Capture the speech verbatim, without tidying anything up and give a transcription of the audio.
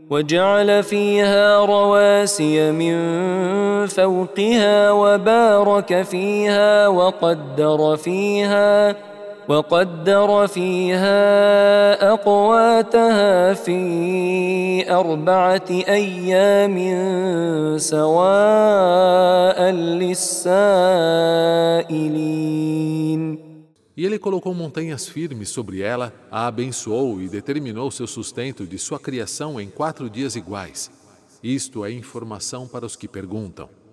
وجعل فيها رواسي من فوقها وبارك فيها وقدر فيها وقدر فيها أقواتها في أربعة أيام سواء للسائلين. E ele colocou montanhas firmes sobre ela, a abençoou e determinou seu sustento de sua criação em quatro dias iguais. Isto é informação para os que perguntam.